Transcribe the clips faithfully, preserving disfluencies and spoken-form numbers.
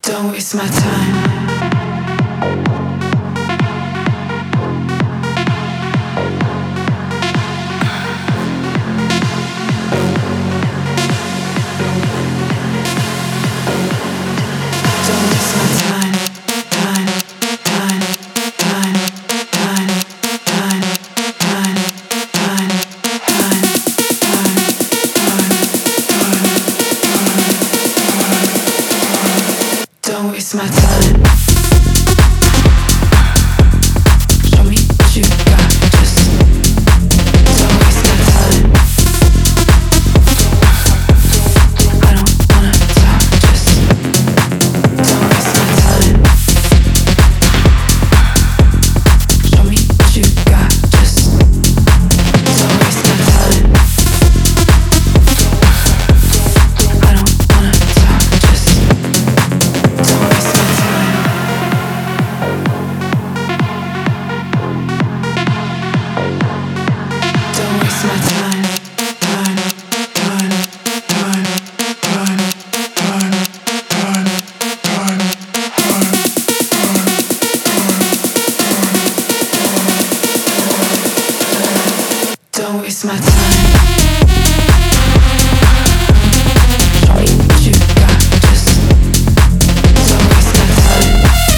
Don't waste my time. Don't waste my time. Show me what you got. Just don't waste my time. I don't wanna talk. Just don't waste my time. Show me what you got. Just don't waste my time. I don't wanna talk. Just don't waste my time. Don't waste my time. Time, time, time, time, time, time, time, time. Don't waste my time. Show me what you got. Just don't waste my time.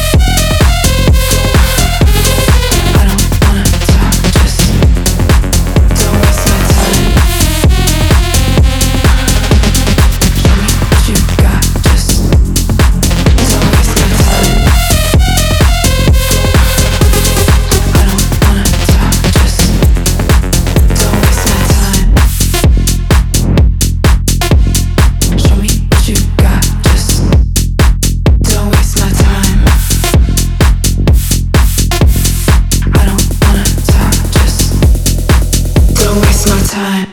I don't wanna talk. Just don't waste my time. Show me what you got. Just don't waste my time. I don't wanna talk. Just don't waste my time. Show me what you got. Just don't waste my time. I don't wanna talk. Just don't waste my time.